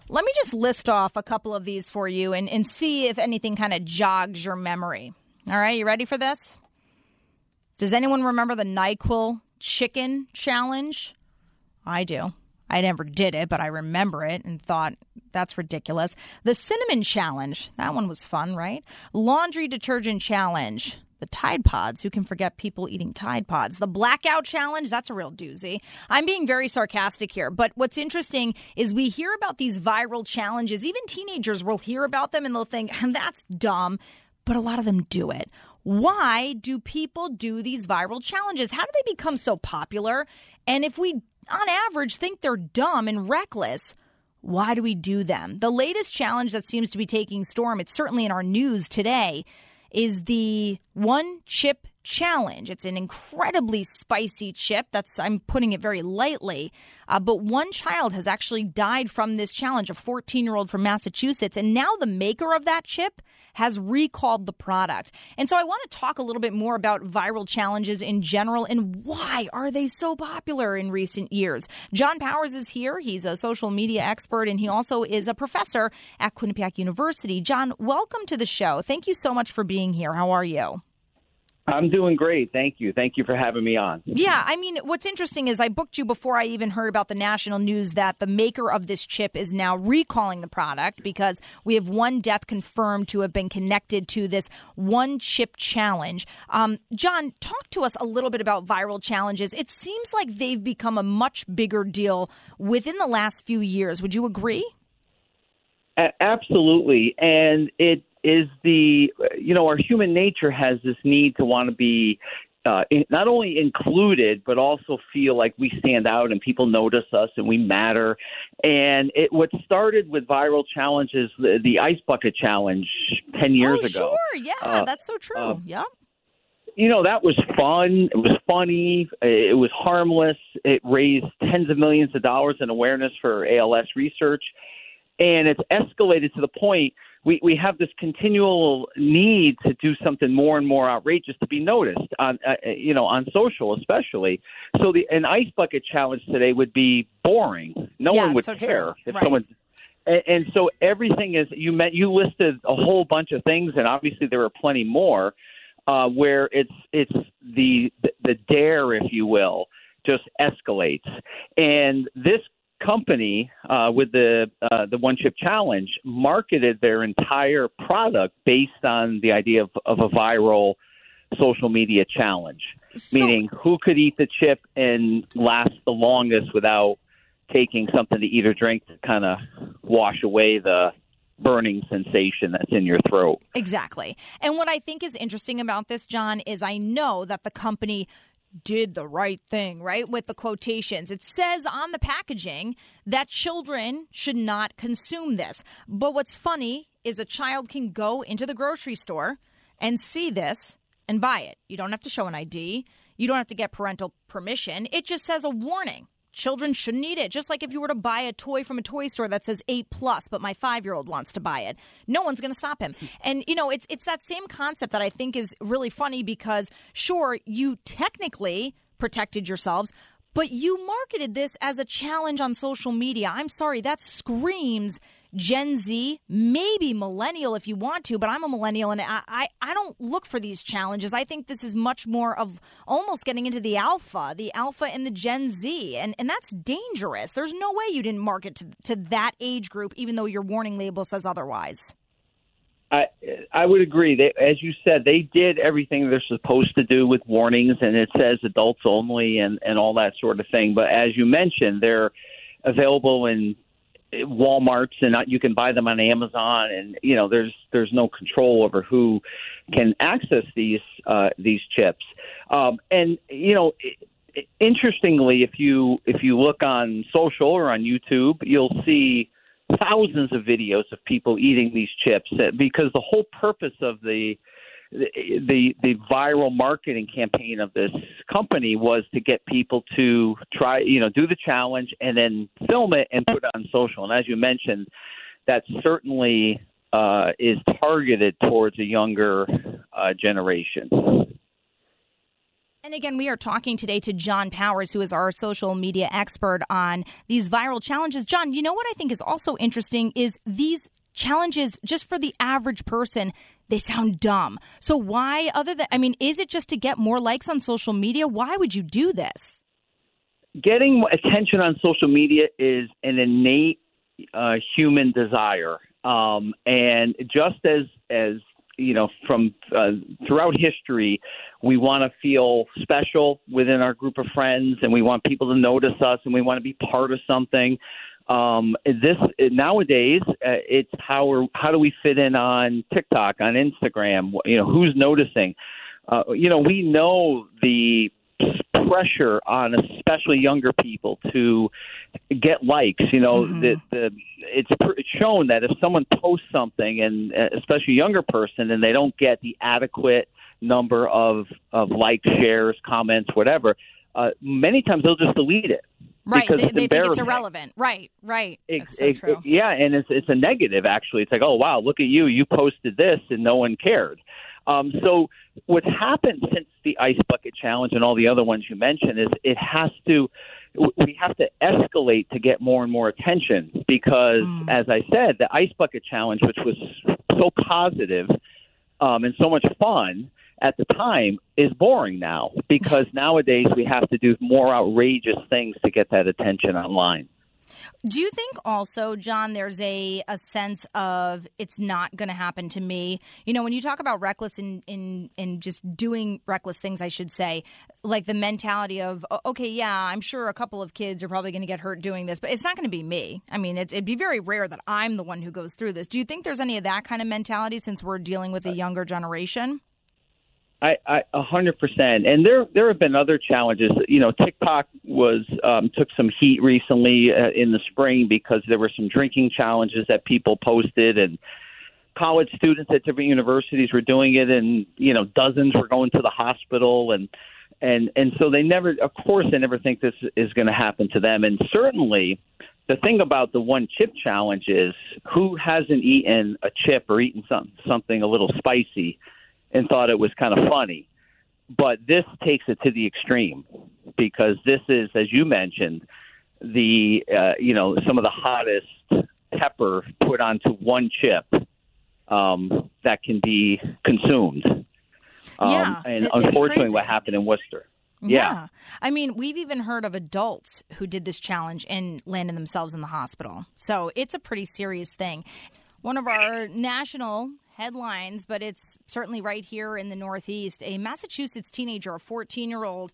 Let me just list off a couple of these for you and see if anything kind of jogs your memory. All right, you ready for this? Does anyone remember the NyQuil chicken challenge? I do. I never did it, but I remember it and thought, that's ridiculous. The cinnamon challenge, that one was fun, right? Laundry detergent challenge. The Tide Pods. Who can forget people eating Tide Pods? The blackout challenge. That's a real doozy. I'm being very sarcastic here. But what's interesting is we hear about these viral challenges. Even teenagers will hear about them and they'll think, that's dumb. But a lot of them do it. Why do people do these viral challenges? How do they become so popular? And if we, on average, think they're dumb and reckless, why do we do them? The latest challenge that seems to be taking storm, it's certainly in our news today, is the One Chip Challenge. It's an incredibly spicy chip. I'm putting it very lightly. But one child has actually died from this challenge, a 14-year-old from Massachusetts. And now the maker of that chip has recalled the product. And so I want to talk a little bit more about viral challenges in general and why are they so popular in recent years. John Powers is here. He's a social media expert, and he also is a professor at Quinnipiac University. John, welcome to the show. Thank you so much for being here. How are you? I'm doing great. Thank you. Thank you for having me on. Yeah, I mean, what's interesting is I booked you before I even heard about the national news that the maker of this chip is now recalling the product because we have one death confirmed to have been connected to this One Chip Challenge. John, talk to us a little bit about viral challenges. It seems like they've become a much bigger deal within the last few years. Would you agree? Absolutely. And it is our human nature has this need to want to be not only included, but also feel like we stand out and people notice us and we matter. And what started with viral challenges, the Ice Bucket Challenge 10 years ago. Sure. Yeah, that's so true. Yep. That was fun. It was funny. It was harmless. It raised tens of millions of dollars in awareness for ALS research. And it's escalated to the point we have this continual need to do something more and more outrageous to be noticed on social especially. So an Ice Bucket Challenge today would be boring. No one would care if someone. And so everything is you listed a whole bunch of things, and obviously there are plenty more where it's the dare, if you will, just escalates. And this company with the One Chip Challenge marketed their entire product based on the idea of a viral social media challenge, meaning who could eat the chip and last the longest without taking something to eat or drink to kind of wash away the burning sensation that's in your throat. Exactly. And what I think is interesting about this, John, is I know that the company did the right thing, right? With the quotations. It says on the packaging that children should not consume this. But what's funny is a child can go into the grocery store and see this and buy it. You don't have to show an ID. You don't have to get parental permission. It just says a warning. Children shouldn't eat it. Just like if you were to buy a toy from a toy store that says 8+, but my 5-year-old wants to buy it, no one's going to stop him. And, it's that same concept that I think is really funny because, sure, you technically protected yourselves, but you marketed this as a challenge on social media. I'm sorry, that screams Gen Z, maybe millennial if you want to, but I'm a millennial and I don't look for these challenges. I think this is much more of almost getting into the alpha and the Gen Z, and that's dangerous. There's no way you didn't market to that age group, even though your warning label says otherwise. I would agree. As you said, they did everything they're supposed to do with warnings, and it says adults only and all that sort of thing. But as you mentioned, they're available in Walmarts, and you can buy them on Amazon, and there's no control over who can access these chips. Interestingly, if you look on social or on YouTube, you'll see thousands of videos of people eating these chips because the whole purpose of the viral marketing campaign of this company was to get people to try, do the challenge and then film it and put it on social. And as you mentioned, that certainly is targeted towards a younger generation. And again, we are talking today to John Powers, who is our social media expert on these viral challenges. John, you know what I think is also interesting is these challenges, just for the average person, they sound dumb. So why, is it just to get more likes on social media? Why would you do this? Getting attention on social media is an innate human desire. And just as from throughout history, we want to feel special within our group of friends, and we want people to notice us, and we want to be part of something. Nowadays, it's how do we fit in on TikTok, on Instagram? Who's noticing? We know the pressure on especially younger people to get likes. It's shown that if someone posts something, and especially a younger person, and they don't get the adequate number of likes, shares, comments, whatever, many times they'll just delete it. Right, they think it's irrelevant. Right. That's so true. Yeah, and it's a negative, actually. It's like, oh, wow, look at you. You posted this, and no one cared. So what's happened since the Ice Bucket Challenge and all the other ones you mentioned is we have to escalate to get more and more attention because, as I said, the Ice Bucket Challenge, which was so positive and so much fun at the time, is boring now because nowadays we have to do more outrageous things to get that attention online. Do you think also, John, there's a sense of it's not going to happen to me? When you talk about reckless in just doing reckless things, I should say, like the mentality of, okay, yeah, I'm sure a couple of kids are probably going to get hurt doing this, but it's not going to be me. I mean, it'd be very rare that I'm the one who goes through this. Do you think there's any of that kind of mentality since we're dealing with a younger generation? I 100%. And there have been other challenges. TikTok took some heat recently in the spring because there were some drinking challenges that people posted, and college students at different universities were doing it, and dozens were going to the hospital, and so they never think this is going to happen to them. And certainly, the thing about the one chip challenge is who hasn't eaten a chip or eaten something a little spicy and thought it was kind of funny. But this takes it to the extreme because this is, as you mentioned, some of the hottest pepper put onto one chip that can be consumed. And unfortunately what happened in Worcester. Yeah. I mean, we've even heard of adults who did this challenge and landed themselves in the hospital. So it's a pretty serious thing. One of our national headlines, but it's certainly right here in the Northeast. A Massachusetts teenager, a 14-year-old,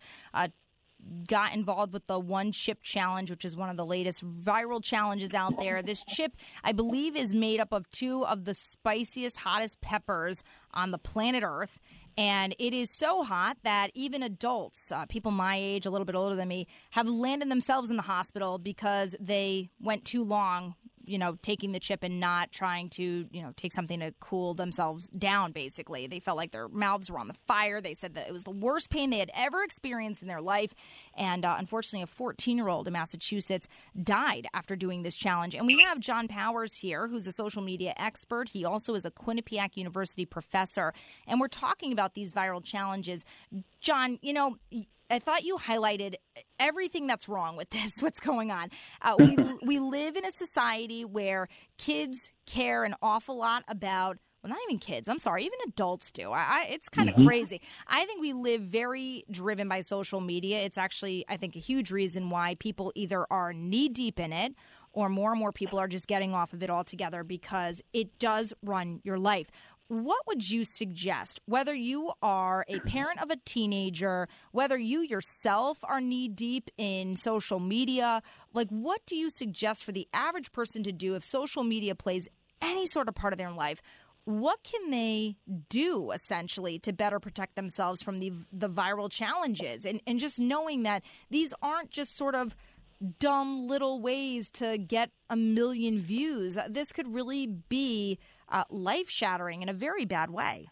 got involved with the One Chip Challenge, which is one of the latest viral challenges out there. This chip, I believe, is made up of two of the spiciest, hottest peppers on the planet Earth. And it is so hot that even adults, people my age, a little bit older than me, have landed themselves in the hospital because they went too long taking the chip and not trying to, take something to cool themselves down, basically. They felt like their mouths were on the fire. They said that it was the worst pain they had ever experienced in their life. And unfortunately, a 14-year-old in Massachusetts died after doing this challenge. And we have John Powers here, who's a social media expert. He also is a Quinnipiac University professor. And we're talking about these viral challenges. John, I thought you highlighted everything that's wrong with this, what's going on. We live in a society where kids care an awful lot about, well, not even kids, I'm sorry, even adults do. It's kind of crazy. I think we live very driven by social media. It's actually, I think, a huge reason why people either are knee-deep in it or more and more people are just getting off of it altogether because it does run your life. What would you suggest, whether you are a parent of a teenager, whether you yourself are knee-deep in social media, what do you suggest for the average person to do if social media plays any sort of part of their life? What can they do, essentially, to better protect themselves from the viral challenges? And just knowing that these aren't just sort of dumb little ways to get a million views. This could really be life-shattering in a very bad way.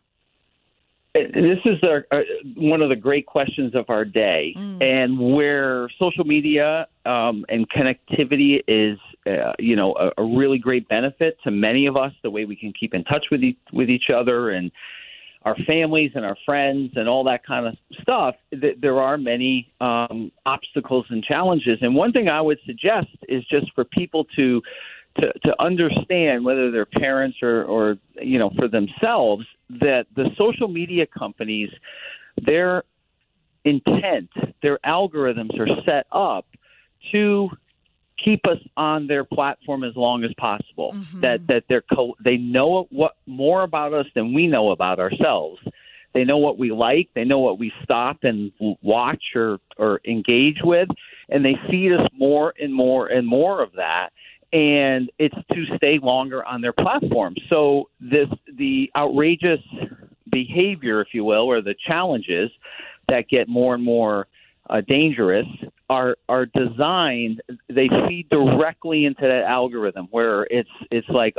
This is one of the great questions of our day, and where social media and connectivity is, a really great benefit to many of us. The way we can keep in touch with each other, and our families and our friends and all that kind of stuff, there are many obstacles and challenges. And one thing I would suggest is just for people to understand, whether they're parents or for themselves, that the social media companies, their intent, their algorithms are set up to keep us on their platform as long as possible. Mm-hmm. That they know what more about us than we know about ourselves. They know what we like. They know what we stop and watch or engage with, and they feed us more and more and more of that. And it's to stay longer on their platform. So the outrageous behavior, if you will, or the challenges that get more and more dangerous are designed. They feed directly into that algorithm where it's like,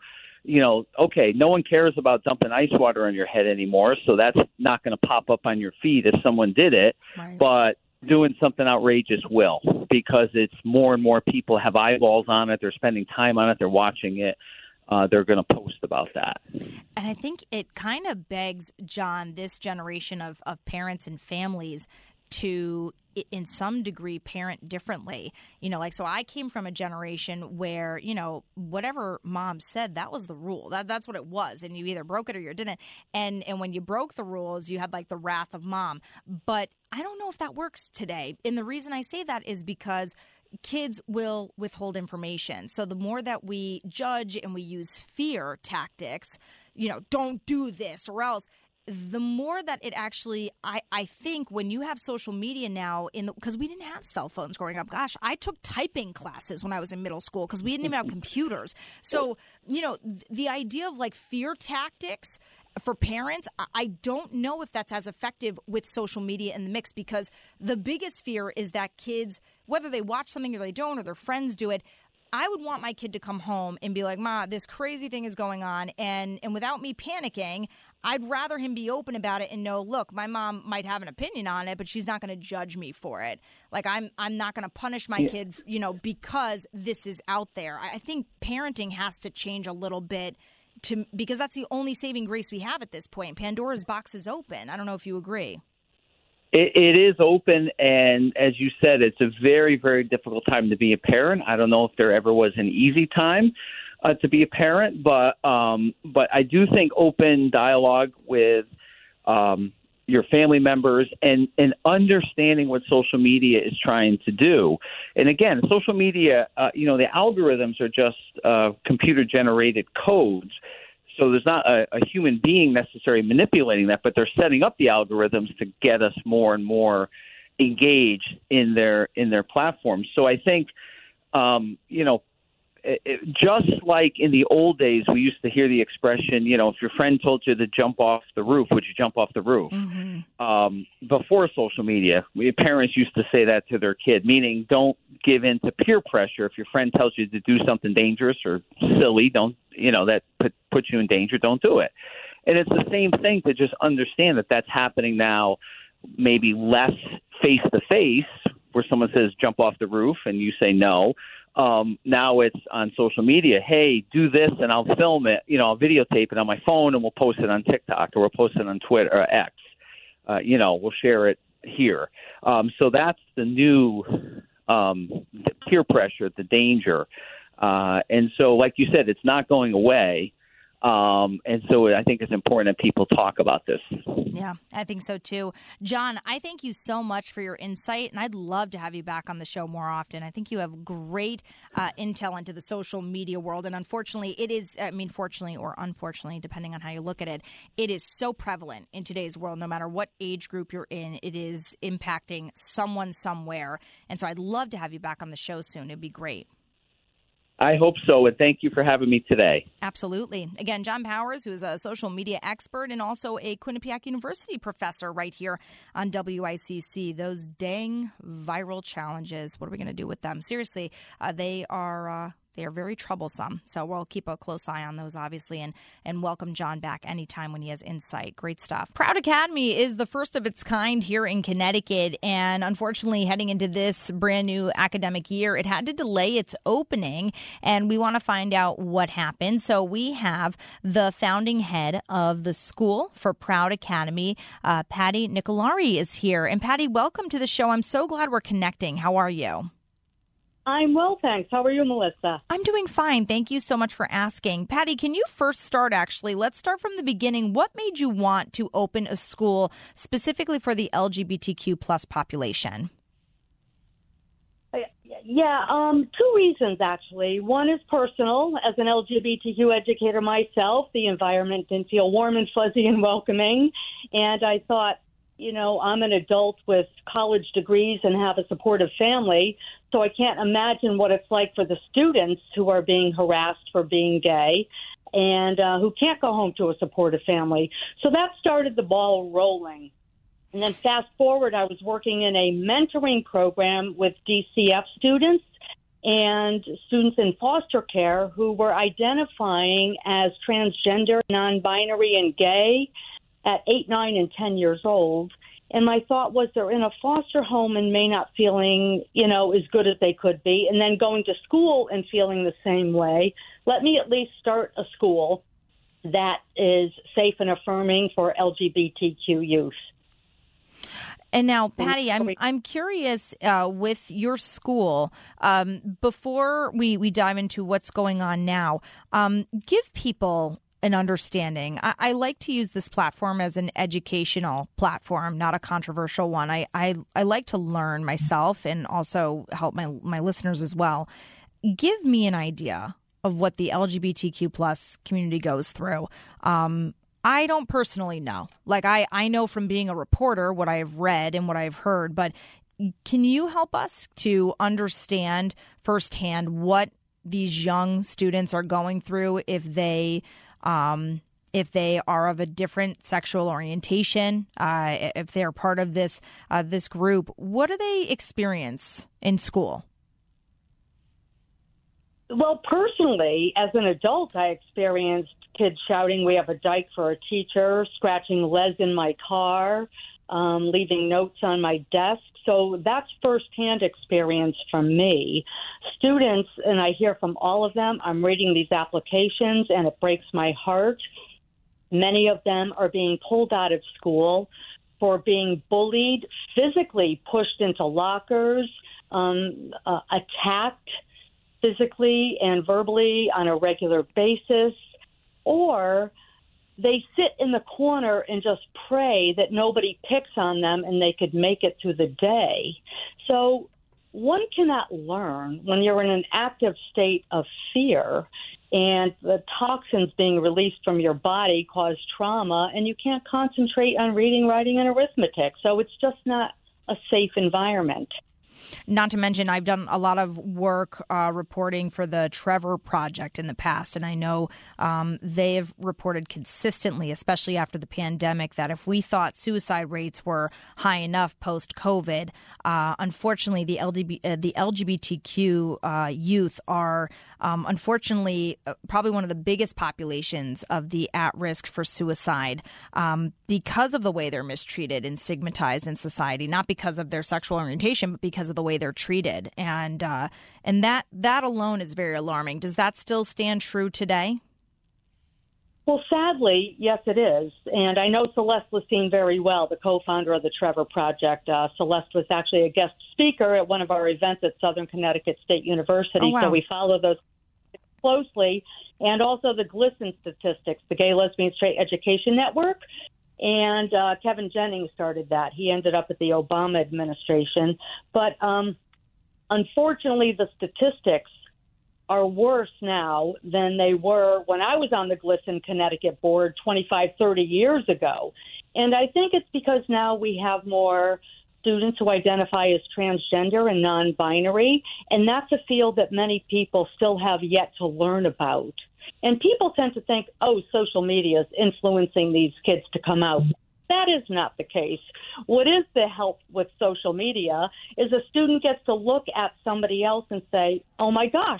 okay, no one cares about dumping ice water on your head anymore, so that's not going to pop up on your feed if someone did it. Right. But doing something outrageous will, because it's more and more people have eyeballs on it. They're spending time on it. They're watching it. They're going to post about that. And I think it kind of begs, John, this generation of parents and families to, in some degree, parent differently. So I came from a generation where, whatever mom said, that was the rule. That's what it was. And you either broke it or you didn't. And when you broke the rules, you had like the wrath of mom. But I don't know if that works today. And the reason I say that is because kids will withhold information. So the more that we judge and we use fear tactics, don't do this or else, the more that it actually, I think when you have social media now, because we didn't have cell phones growing up. Gosh, I took typing classes when I was in middle school because we didn't even have computers. So, the idea of like fear tactics for parents, I don't know if that's as effective with social media in the mix, because the biggest fear is that kids, whether they watch something or they don't, or their friends do it, I would want my kid to come home and be like, Ma, this crazy thing is going on. And without me panicking, I'd rather him be open about it and know, look, my mom might have an opinion on it, but she's not going to judge me for it. Like, I'm not going to punish my kid, because this is out there. I think parenting has to change a little bit because that's the only saving grace we have at this point. Pandora's box is open. I don't know if you agree. It is open, and as you said, it's a very, very difficult time to be a parent. I don't know if there ever was an easy time to be a parent, but I do think open dialogue with your family members and understanding what social media is trying to do. And again, social media, the algorithms are just computer-generated codes. So there's not a human being necessarily manipulating that, but they're setting up the algorithms to get us more and more engaged in their platforms. So I think, just like in the old days, we used to hear the expression, if your friend told you to jump off the roof, would you jump off the roof? Mm-hmm. Before social media, parents used to say that to their kid, meaning don't give in to peer pressure. If your friend tells you to do something dangerous or silly, that puts you in danger, don't do it. And it's the same thing to just understand that that's happening now, maybe less face-to-face, where someone says jump off the roof and you say no. Now it's on social media. Hey, do this and I'll film it. I'll videotape it on my phone and we'll post it on TikTok or we'll post it on Twitter or X. We'll share it here. So that's the new the peer pressure, the danger. And so, like you said, it's not going away. And so I think it's important that people talk about this. Yeah, I think so too. John, I thank you so much for your insight, and I'd love to have you back on the show more often. I think you have great intel into the social media world, and unfortunately, fortunately or unfortunately, depending on how you look at it, it is so prevalent in today's world. No matter what age group you're in, it is impacting someone somewhere. And so I'd love to have you back on the show soon. It'd be great. I hope so, and thank you for having me today. Absolutely. Again, John Powers, who is a social media expert and also a Quinnipiac University professor right here on WICC. Those dang viral challenges, what are we going to do with them? Seriously, they are They are very troublesome. So we'll keep a close eye on those, obviously, and welcome John back anytime when he has insight. Great stuff. Proud Academy is the first of its kind here in Connecticut. And unfortunately, heading into this brand new academic year, it had to delay its opening. And we want to find out what happened. So we have the founding head of the school for Proud Academy, Patty Nicolari, is here. And Patty, welcome to the show. I'm so glad we're connecting. How are you? I'm well, thanks. How are you, Melissa? I'm doing fine. Thank you so much for asking. Patty, can you first start, actually? Let's start from the beginning. What made you want to open a school specifically for the LGBTQ plus population? Yeah, two reasons, actually. One is personal. As an LGBTQ educator myself, the environment didn't feel warm and fuzzy and welcoming. And I thought, I'm an adult with college degrees and have a supportive family, so I can't imagine what it's like for the students who are being harassed for being gay and who can't go home to a supportive family. So that started the ball rolling. And then fast forward, I was working in a mentoring program with DCF students and students in foster care who were identifying as transgender, non-binary, and gay at 8, 9, and 10 years old. And my thought was they're in a foster home and may not feeling, as good as they could be, and then going to school and feeling the same way. Let me at least start a school that is safe and affirming for LGBTQ youth. And now, Patty, I'm curious with your school, before we dive into what's going on now, give people an understanding. I like to use this platform as an educational platform, not a controversial one. I like to learn myself and also help my listeners as well. Give me an idea of what the LGBTQ plus community goes through. I don't personally know. Like I know from being a reporter what I've read and what I've heard, but can you help us to understand firsthand what these young students are going through if they are of a different sexual orientation, if they're part of this group? What do they experience in school? Well, personally, as an adult, I experienced kids shouting, "We have a dyke for a teacher," scratching legs in my car, leaving notes on my desk. So that's firsthand experience from me. Students, and I hear from all of them, I'm reading these applications and it breaks my heart. Many of them are being pulled out of school for being bullied, physically pushed into lockers, attacked physically and verbally on a regular basis, or they sit in the corner and just pray that nobody picks on them and they could make it through the day. So one cannot learn when you're in an active state of fear and the toxins being released from your body cause trauma, and you can't concentrate on reading, writing, and arithmetic. So it's just not a safe environment. Not to mention, I've done a lot of work reporting for the Trevor Project in the past, and I know they've reported consistently, especially after the pandemic, that if we thought suicide rates were high enough post-COVID, unfortunately, the LGBTQ youth are unfortunately probably one of the biggest populations of the at-risk for suicide because of the way they're mistreated and stigmatized in society, not because of their sexual orientation, but because of the way they're treated. And that alone is very alarming. Does that still stand true today? Well, sadly, yes, it is. And I know Celeste Lacine very well, the co-founder of the Trevor Project. Celeste was actually a guest speaker at one of our events at Southern Connecticut State University. Oh, wow. So we follow those closely. And also the GLSEN statistics, the Gay, Lesbian, Straight Education Network. And Kevin Jennings started that. He ended up at the Obama administration. But unfortunately, the statistics are worse now than they were when I was on the GLSEN Connecticut board 25, 30 years ago. And I think it's because now we have more students who identify as transgender and non-binary, and that's a field that many people still have yet to learn about. And people tend to think, oh, social media is influencing these kids to come out. That is not the case. What is the help with social media is a student gets to look at somebody else and say, oh, my gosh,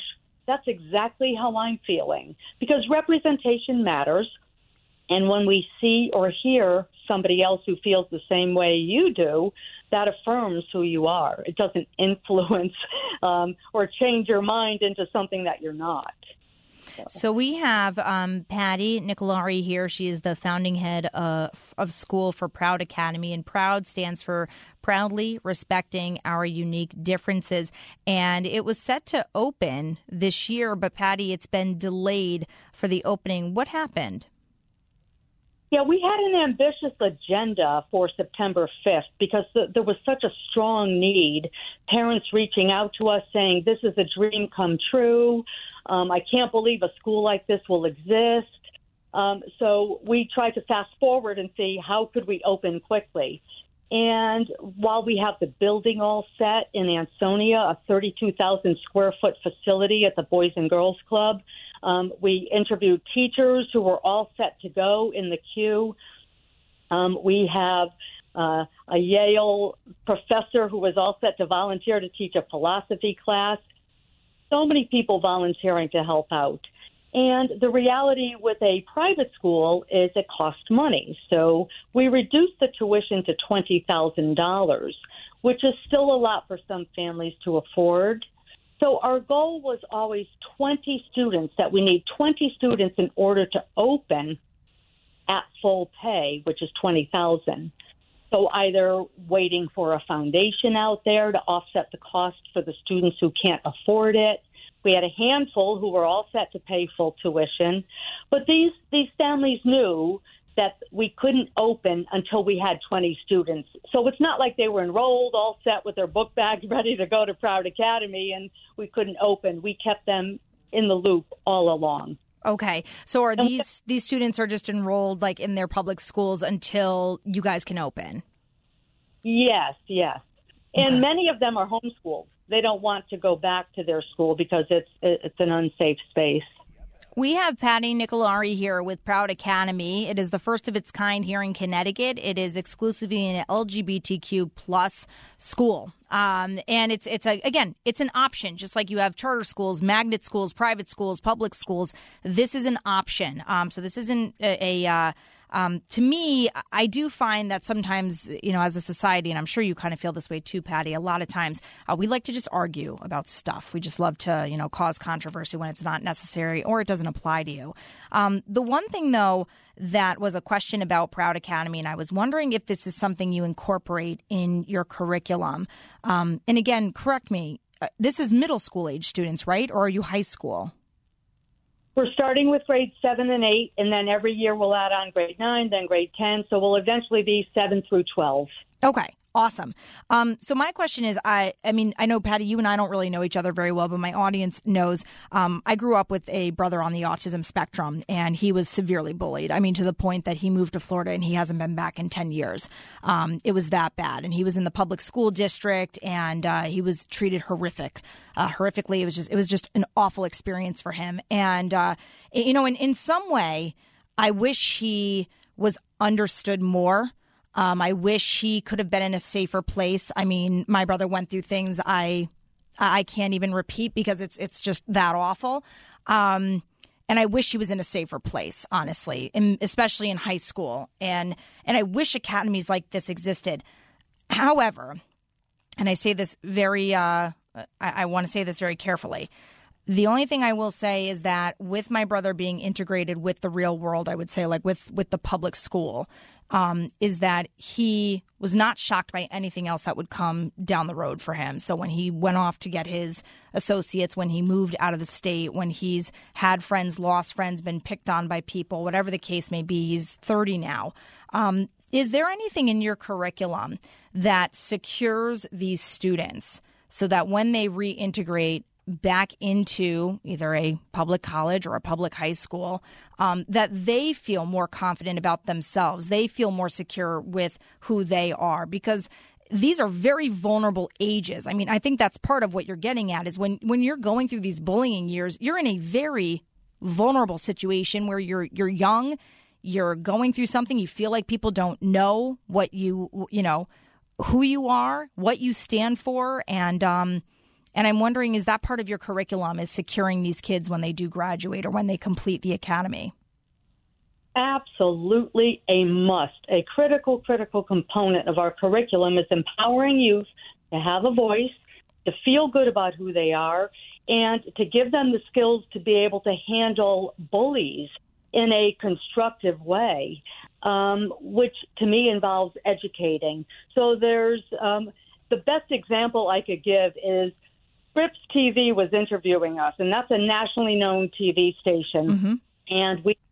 That's exactly how I'm feeling, because representation matters. And when we see or hear somebody else who feels the same way you do, that affirms who you are. It doesn't influence or change your mind into something that you're not. So we have Patty Nicolari here. She is the founding head of school for Proud Academy, and Proud stands for Proudly Respecting Our Unique Differences. And it was set to open this year, but Patty, it's been delayed for the opening. What happened? Yeah, we had an ambitious agenda for September 5th because there was such a strong need. Parents reaching out to us saying, this is a dream come true. I can't believe a school like this will exist. So we tried to fast forward and see how could we open quickly. And while we have the building all set in Ansonia, a 32,000 square foot facility at the Boys and Girls Club, we interviewed teachers who were all set to go in the queue. We have a Yale professor who was all set to volunteer to teach a philosophy class. So many people volunteering to help out. And the reality with a private school is it costs money. So we reduced the tuition to $20,000, which is still a lot for some families to afford. So our goal was always 20 students, that we need 20 students in order to open at full pay, which is $20,000. So either waiting for a foundation out there to offset the cost for the students who can't afford it. We had a handful who were all set to pay full tuition. But these families knew that we couldn't open until we had 20 students. So it's not like they were enrolled, all set with their book bags ready to go to Proud Academy, and we couldn't open. We kept them in the loop all along. Okay. So are these students are just enrolled like in their public schools until you guys can open? Yes. And many of them are homeschooled. They don't want to go back to their school because it's an unsafe space. We have Patty Nicolari here with Proud Academy. It is the first of its kind here in Connecticut. It is exclusively an LGBTQ plus school. And it's an option, just like you have charter schools, magnet schools, private schools, public schools. This is an option. So this isn't to me, I do find that sometimes, as a society, and I'm sure you kind of feel this way too, Patty, a lot of times we like to just argue about stuff. We just love to, cause controversy when it's not necessary or it doesn't apply to you. The one thing, though, that was a question about Proud Academy, and I was wondering if this is something you incorporate in your curriculum. And again, correct me, this is middle school age students, right? Or are you high school? We're starting with grades 7 and 8, and then every year we'll add on grade 9, then grade 10. So we'll eventually be 7 through 12. Okay. Awesome. So my question is, I know, Patty, you and I don't really know each other very well, but my audience knows I grew up with a brother on the autism spectrum, and he was severely bullied. I mean, to the point that he moved to Florida and he hasn't been back in 10 years. It was that bad. And he was in the public school district, and he was treated horrifically. It was just an awful experience for him. And, in some way, I wish he was understood more. I wish he could have been in a safer place. I mean, my brother went through things I can't even repeat because it's just that awful. And I wish he was in a safer place, honestly, especially in high school. And I wish academies like this existed. However, and I say this I want to say this very carefully. The only thing I will say is that with my brother being integrated with the real world, I would say like with the public school, is that he was not shocked by anything else that would come down the road for him. So when he went off to get his associates, when he moved out of the state, when he's had friends, lost friends, been picked on by people, whatever the case may be, he's 30 now. Is there anything in your curriculum that secures these students so that when they reintegrate back into either a public college or a public high school, that they feel more confident about themselves, they feel more secure with who they are? Because these are very vulnerable ages. I mean, I think that's part of what you're getting at is when you're going through these bullying years, you're in a very vulnerable situation where you're young, you're going through something, you feel like people don't know what who you are, what you stand for, and And I'm wondering, is that part of your curriculum, is securing these kids when they do graduate or when they complete the academy? Absolutely a must. A critical component of our curriculum is empowering youth to have a voice, to feel good about who they are, and to give them the skills to be able to handle bullies in a constructive way, which to me involves educating. So there's the best example I could give is Scripps TV was interviewing us, and that's a nationally known TV station. Mm-hmm. And we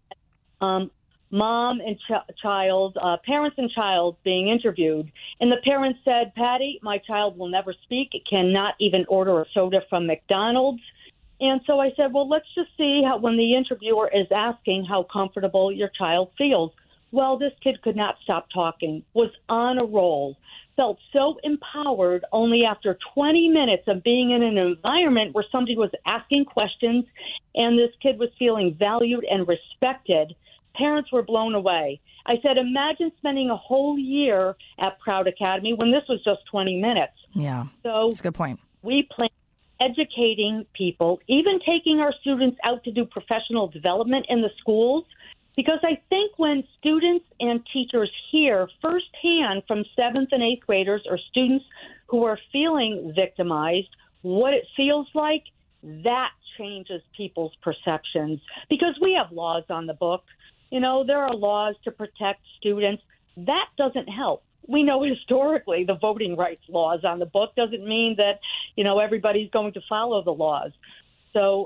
mom and child, parents and child being interviewed. And the parents said, Patty, my child will never speak, cannot even order a soda from McDonald's. And so I said, well, let's just see how, when the interviewer is asking how comfortable your child feels. Well, this kid could not stop talking, was on a roll, felt so empowered only after 20 minutes of being in an environment where somebody was asking questions and this kid was feeling valued and respected. Parents were blown away. I said, imagine spending a whole year at Proud Academy when this was just 20 minutes. Yeah, so that's a good point. We plan educating people, even taking our students out to do professional development in the schools, because I think when students and teachers hear firsthand from 7th and 8th graders or students who are feeling victimized what it feels like, that changes people's perceptions. Because we have laws on the book. You know, there are laws to protect students. That doesn't help. We know historically the voting rights laws on the book doesn't mean that, you know, everybody's going to follow the laws. So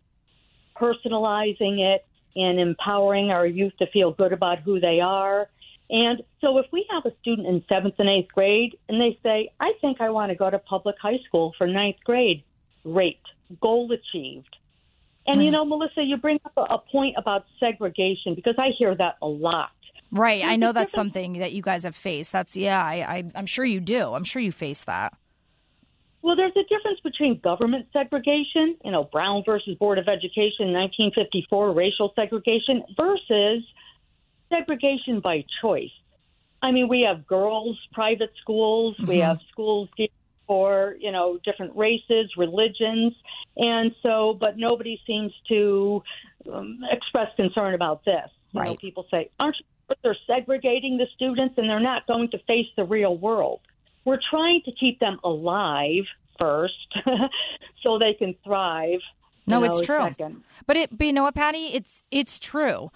personalizing it and empowering our youth to feel good about who they are. And so if we have a student in 7th and 8th grade and they say, I think I want to go to public high school for 9th grade, great, goal achieved. And, you know, Melissa, you bring up a point about segregation because I hear that a lot. Right. I know that's something that you guys have faced. That's, I'm sure you do. I'm sure you face that. Well, there's a difference between government segregation, you know, Brown versus Board of Education, 1954, racial segregation, versus segregation by choice. I mean, we have girls' private schools. Mm-hmm. We have schools for, you know, different races, religions. And so, but nobody seems to express concern about this. You know, people say, aren't you sure they're segregating the students and they're not going to face the real world? We're trying to keep them alive first so they can thrive. No, it's true. But you know what, Patty? It's true.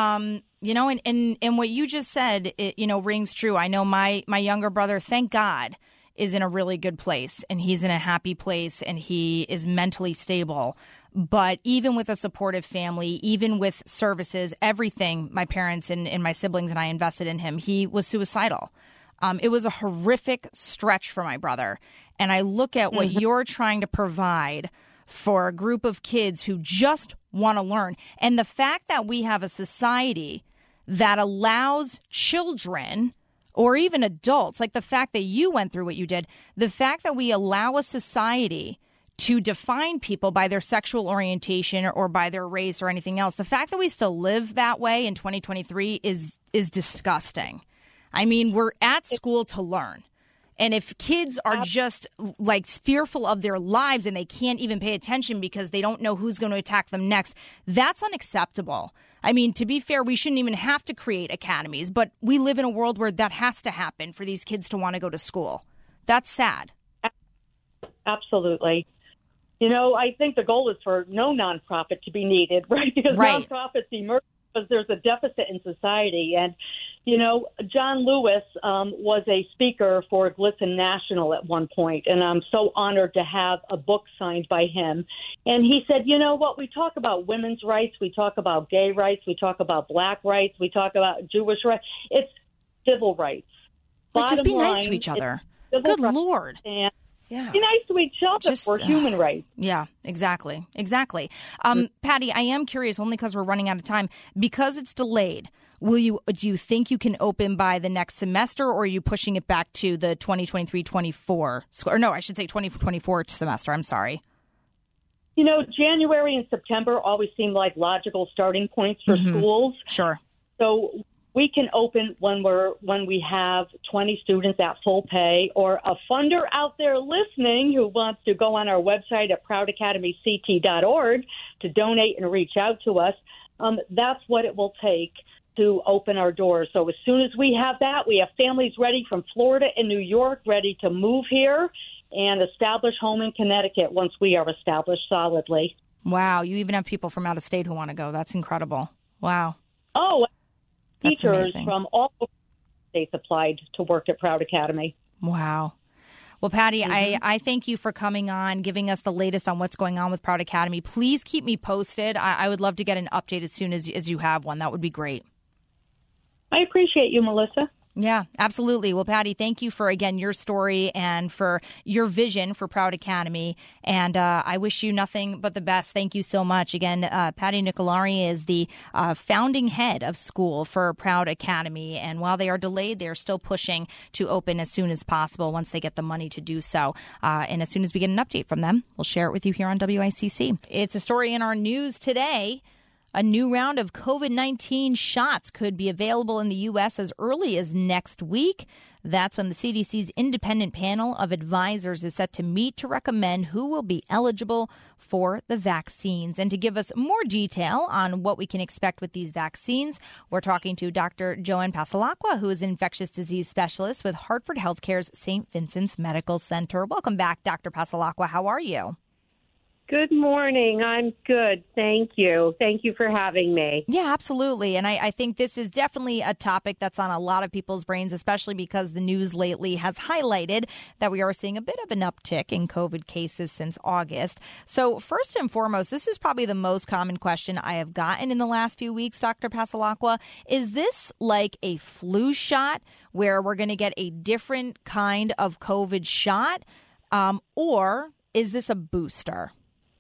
You know, and what you just said, it, you know, rings true. I know my younger brother, thank God, is in a really good place and he's in a happy place and he is mentally stable. But even with a supportive family, even with services, everything, my parents and my siblings and I invested in him, he was suicidal. It was a horrific stretch for my brother. And I look at what you're trying to provide for a group of kids who just want to learn. And the fact that we have a society that allows children or even adults, like the fact that you went through what you did, the fact that we allow a society to define people by their sexual orientation or by their race or anything else, the fact that we still live that way in 2023 is disgusting. I mean, we're at school to learn. And if kids are just like fearful of their lives and they can't even pay attention because they don't know who's going to attack them next, that's unacceptable. I mean, to be fair, we shouldn't even have to create academies, but we live in a world where that has to happen for these kids to want to go to school. That's sad. Absolutely. You know, I think the goal is for no nonprofit to be needed, right? Because nonprofits emerge because there's a deficit in society. And, you know, John Lewis was a speaker for GLSEN National at one point, and I'm so honored to have a book signed by him. And he said, you know what, we talk about women's rights, we talk about gay rights, we talk about black rights, we talk about Jewish rights. It's civil rights. But just be nice to each other. Good Lord. And be nice to each other for human rights. Yeah, exactly. Patty, I am curious, only because we're running out of time, because it's delayed. Do you think you can open by the next semester, or are you pushing it back to the 2023-24? Or no, I should say 2024 semester. I'm sorry. You know, January and September always seem like logical starting points for schools. Sure. So we can open when we have 20 students at full pay, or a funder out there listening who wants to go on our website at proudacademyct.org to donate and reach out to us. That's what it will take to open our doors. So as soon as we have that, we have families ready from Florida and New York ready to move here and establish home in Connecticut once we are established solidly. Wow. You even have people from out of state who want to go. That's incredible. Wow. Oh, That's teachers amazing. from all over the states applied to work at Proud Academy. Wow. Well, Patty, I thank you for coming on, giving us the latest on what's going on with Proud Academy. Please keep me posted. I would love to get an update as soon as you have one. That would be great. I appreciate you, Melissa. Yeah, absolutely. Well, Patty, thank you for, again, your story and for your vision for Proud Academy. And I wish you nothing but the best. Thank you so much. Again, Patty Nicolari is the founding head of school for Proud Academy. And while they are delayed, they're still pushing to open as soon as possible once they get the money to do so. And as soon as we get an update from them, we'll share it with you here on WICC. It's a story in our news today. A new round of COVID-19 shots could be available in the U.S. as early as next week. That's when the CDC's independent panel of advisors is set to meet to recommend who will be eligible for the vaccines. And to give us more detail on what we can expect with these vaccines, we're talking to Dr. Joanne Passalacqua, who is an infectious disease specialist with Hartford Healthcare's St. Vincent's Medical Center. Welcome back, Dr. Passalacqua. How are you? Good morning. I'm good. Thank you. Thank you for having me. Yeah, absolutely. And I think this is definitely a topic that's on a lot of people's brains, especially because the news lately has highlighted that we are seeing a bit of an uptick in COVID cases since August. So first and foremost, this is probably the most common question I have gotten in the last few weeks, Dr. Passalacqua. Is this like a flu shot where we're going to get a different kind of COVID shot, or is this a booster?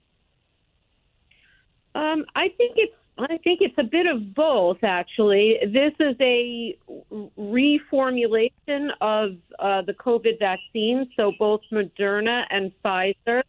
I think it's a bit of both, actually. This is a reformulation of the COVID vaccine. So both Moderna and Pfizer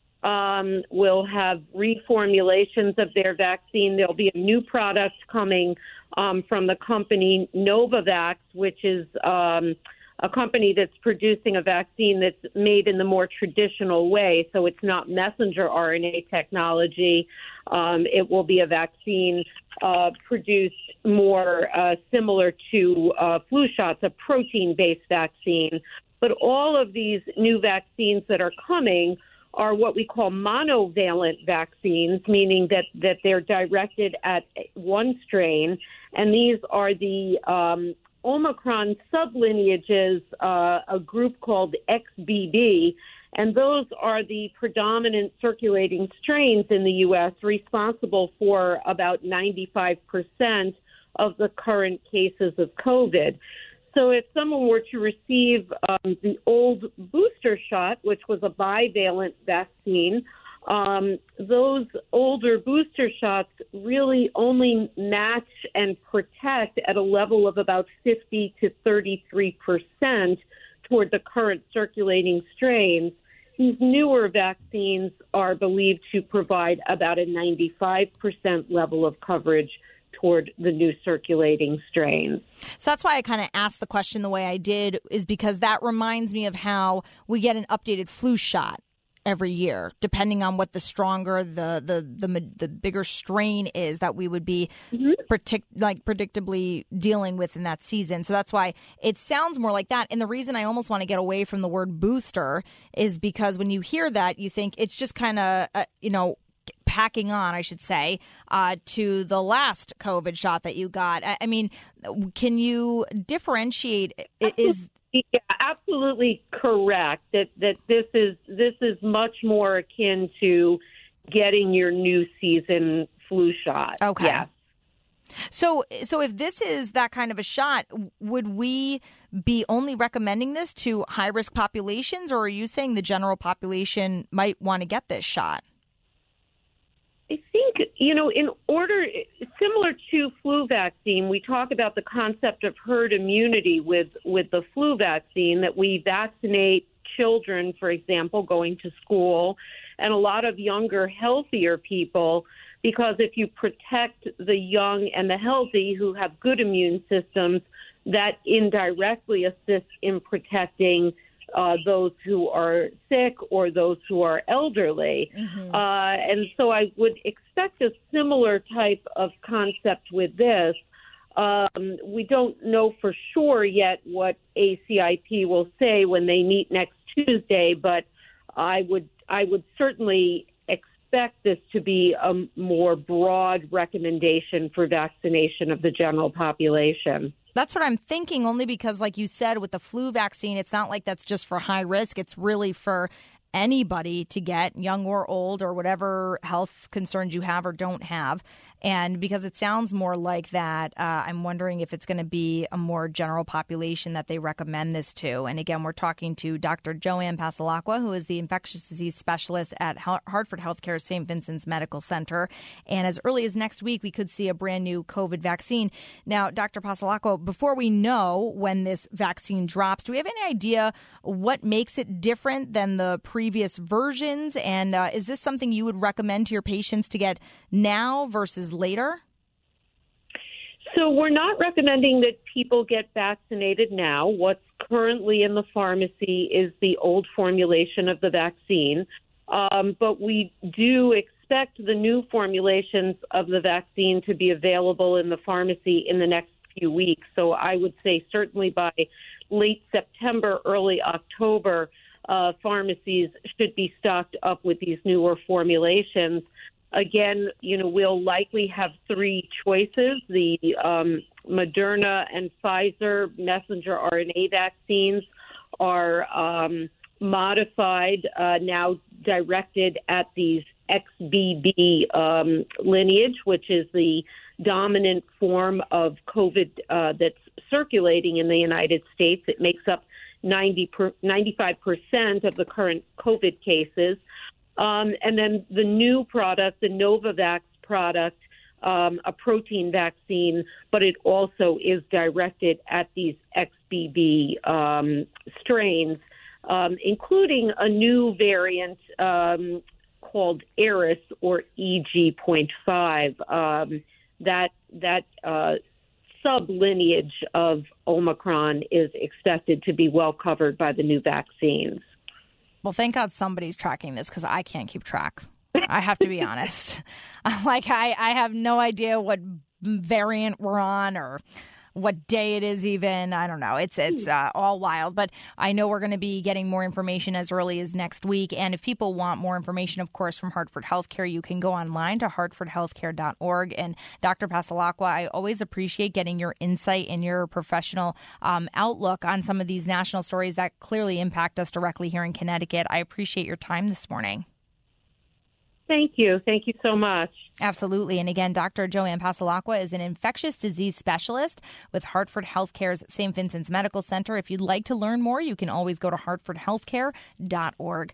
will have reformulations of their vaccine. There'll be a new product coming from the company Novavax, which is a company that's producing a vaccine that's made in the more traditional way. So it's not messenger RNA technology. It will be a vaccine produced more similar to flu shots, a protein-based vaccine. But all of these new vaccines that are coming are what we call monovalent vaccines, meaning that they're directed at one strain. And these are the Omicron sublineages, a group called XBB, and those are the predominant circulating strains in the U.S., responsible for about 95% of the current cases of COVID. So if someone were to receive the old booster shot, which was a bivalent vaccine, those older booster shots really only match and protect at a level of about 50 to 33% toward the current circulating strains. These newer vaccines are believed to provide about a 95% level of coverage toward the new circulating strains. So that's why I kind of asked the question the way I did, is because that reminds me of how we get an updated flu shot every year, depending on what the stronger, the bigger strain is that we would be predictably dealing with in that season. So that's why it sounds more like that. And the reason I almost want to get away from the word booster is because when you hear that, you think it's just kind of, packing on, I should say, to the last COVID shot that you got. I mean, can you differentiate? Yeah, absolutely correct. That this is much more akin to getting your new season flu shot. Okay. Yeah. So if this is that kind of a shot, would we be only recommending this to high risk populations, or are you saying the general population might want to get this shot? I think, in order, similar to flu vaccine, we talk about the concept of herd immunity with the flu vaccine, that we vaccinate children, for example, going to school, and a lot of younger, healthier people because if you protect the young and the healthy who have good immune systems, that indirectly assists in protecting those who are sick or those who are elderly. Mm-hmm. And so I would expect a similar type of concept with this. We don't know for sure yet what ACIP will say when they meet next Tuesday, but I would certainly expect this to be a more broad recommendation for vaccination of the general population. That's what I'm thinking, only because, like you said, with the flu vaccine, it's not like that's just for high risk. It's really for anybody to get, young or old, or whatever health concerns you have or don't have. And because it sounds more like that, I'm wondering if it's going to be a more general population that they recommend this to. And again, we're talking to Dr. Joanne Passalacqua, who is the infectious disease specialist at Hartford Healthcare St. Vincent's Medical Center. And as early as next week, we could see a brand new COVID vaccine. Now, Dr. Passalacqua, before we know when this vaccine drops, do we have any idea what makes it different than the previous versions? And is this something you would recommend to your patients to get now versus later? So we're not recommending that people get vaccinated now. What's currently in the pharmacy is the old formulation of the vaccine. But we do expect the new formulations of the vaccine to be available in the pharmacy in the next few weeks. So I would say certainly by late September, early October, pharmacies should be stocked up with these newer formulations. Again, we'll likely have three choices. The Moderna and Pfizer messenger RNA vaccines are modified, now directed at these XBB lineage, which is the dominant form of COVID that's circulating in the United States. It makes up 95% of the current COVID cases. And then the new product, the Novavax product, a protein vaccine, but it also is directed at these XBB strains, including a new variant called Eris or EG.5. That sublineage of Omicron is expected to be well covered by the new vaccines. Well, thank God somebody's tracking this, because I can't keep track. I have to be honest. I have no idea what variant we're on or what day it is even. I don't know. It's all wild. But I know we're going to be getting more information as early as next week. And if people want more information, of course, from Hartford Healthcare, you can go online to hartfordhealthcare.org. And Dr. Passalacqua, I always appreciate getting your insight and your professional outlook on some of these national stories that clearly impact us directly here in Connecticut. I appreciate your time this morning. Thank you. Thank you so much. Absolutely. And again, Dr. Joanne Passalacqua is an infectious disease specialist with Hartford Healthcare's St. Vincent's Medical Center. If you'd like to learn more, you can always go to hartfordhealthcare.org.